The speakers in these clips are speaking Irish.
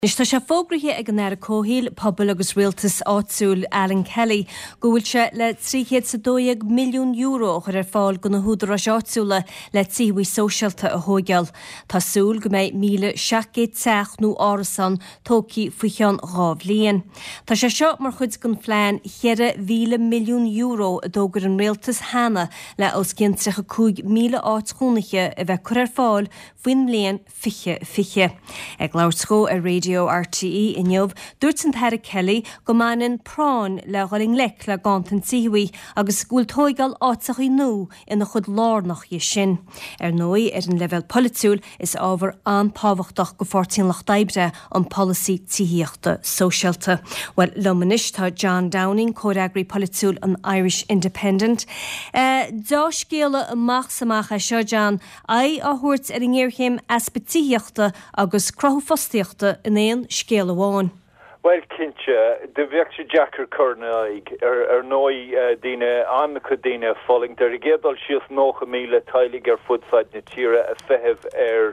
Is tá sé fógrathe ag an air cóhíl pobl agus rialtas áitiúil Alan Kelly go bhfuil se le 3.2 milliún euro chuir fáil go na húdarrás áitiúla le tíhaí sóisialta a thógeal. Tásúil go méid 1,700 árasan tócaí faoicheann rábhlíon. Tá sé seo mar chud gon phlean 1,000 milliún euro a dógur an rialtas hana le os cin 35,000 áitchúnacha a bheith chuir fáil faoin mbliain fiche. Ag láirscó a radio RTE in Jobh, dúirt an Tara Kelly go manin prán le gholing lec le gantan tíhuí agus gúil tóigal áitsachaí nó ina chud lárnach i sin. Nói an level politiúil is ábhar antáhachtach go fortíonlach daibre an policy tíhíochta sóisialta. Well, lomanis tá John Downing, córeagraí politiúil an Irish Independent. Dá scéala amach samach a seo, John, áhuirt in ggéirchéim aspetíochta agus crothfostíochta in éon scéal amháin. Well, Kinse, de bheag Jacker Curnaig nói díine annacha díine falling der gédal sios 9,000 tailig fudsaid na tíre a fehef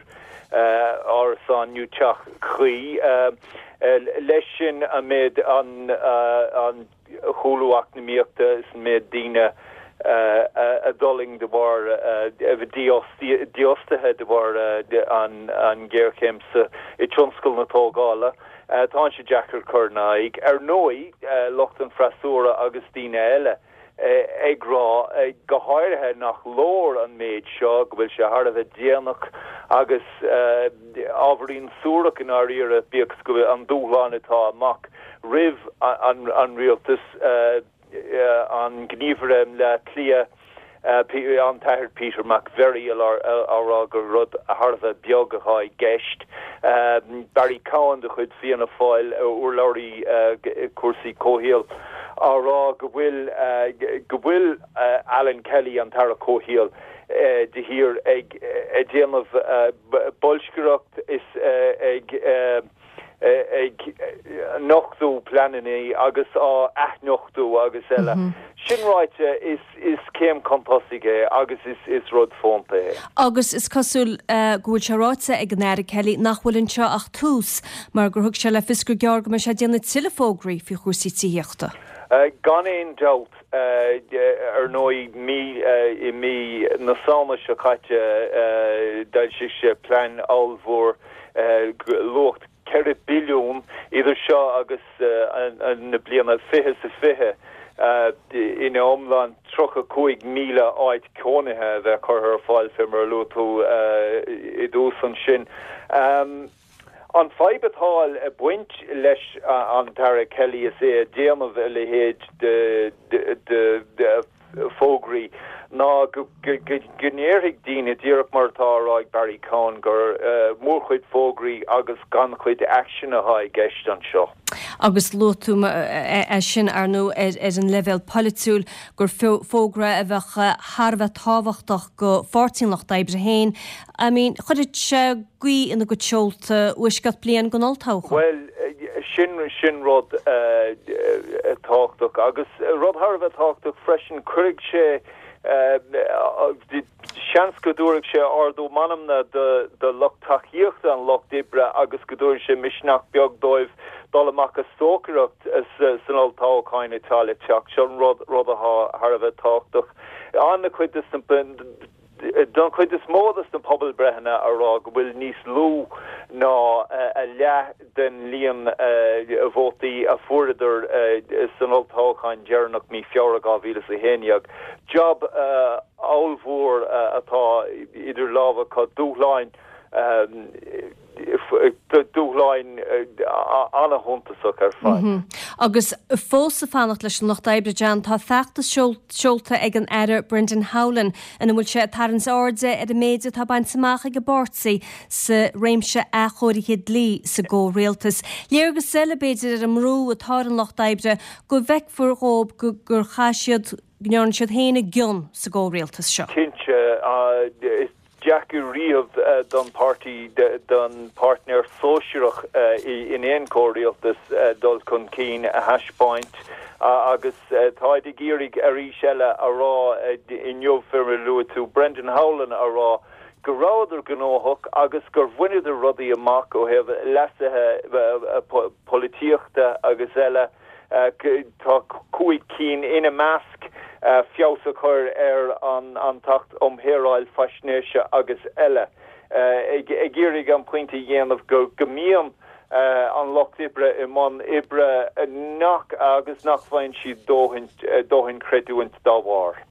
árasan nú teach chuí leis sin a méid an chúlúach na míochta is méid díine a dolling de war diostathe de war an ggéirchéimsa I tionscail na tógála. Tá sé Jacker Curnaig nói locht an frasúra agus díine eile ag rá go háirithe nach lór an méid seo go bhfuil se thar a bheith déanach agus ábharíonn súrach in áíre bíogus go bhfuil an dúláin atá amach rih an rialtas an gníomharem le clia an tair Peter McVerry ará go rud a Harbheith beag a haid geist. Barry Cowan de chud fianna fáil urlaurí cuasaí cóhéal ará go bhfuil Alan Kelly an tara cóhéal de hir ag déanamh bolscaracht is ag nochtú planinní agus nochtú agus eile. Sinráite is céim compasige agus is rud fónta. Agus is cosúil gúil se ráite ag an air Kelly nachhfuiln seo ach tús mar gur thug se le fisgur gear go me se déanana tilefógraí fi chuasaí tííochta. Gan éon dealt nói mí na sáma se chaite dail se plan almhór locht 4 billiún idir seo agus na bliana fihe sa fihe in omland 3,500 áit cónithe bheith chuir fáil fimar lútú I dús an sin. An feibetáil a buint leis an Tara Kelly is déanamh le héad de fógraí ná gnéirigh díine díreach martá ag Barry Cowan gur mór chuid fógraí agus gan chuid action a haid geist an seo. Agus lótúm sin ar nó an level politiúil gur fógra a bheith Harbheith táhachtach go fortíonlach daibre héin. I mean, chuid se gui ina go teolta uisgat blian go noltácha? Well, sin rod táchtach agus rod Harbheith táchtach freisin chuig sé seans go dúirigh sé ardú manamna de loch taíochta an loch dibre agus go dúir sé misneach beag dóibh dolamach a stócaracht san oltáchain Itália teach sean rud a Harbheith táchtach. Anna chuid don chuid is módas na pobl brehanna ará go bhfuil níos lú ná a le den líon a bhótaí a fuidir san oltáchain dearnach mí fearra gáhílas a héineag. Job áilmhór atá idir lábha cá dúchláin anna huntasach ar fáin. Agus fósa fannacht leis nach daibre Jan tá feachta seolta ag an air Brendan Howlin ina bhfuil se tarans áde a méide tá baint samach ag bordsaí sa réimse a chóirithe lí sa go réaltas. Léargus celebéidir am rú atá an nach daibre go bheic fuair rób gur chaisiad gnearn siad héna gion sa go réaltas seo. Kinse Jackie riamh don party don partner sóisiúrach in éon cóiríochtas dul chun cín a hashpoint agus táid géirigh a rí seile ará in Jobh firma luú tú Brendan Howlin ará goráidir gnóthach agus gur bhuiinead rudaí amach ó heh leasathe políochta agus eile tá cuaig cín ina measc fiása chur an tacht héráil faisnéise agus eile. Ag géirigh an pointe dhéanamh go gomíam an locht ibre I man ibre nach agus nach bhain si dóhin creúint dáhhar.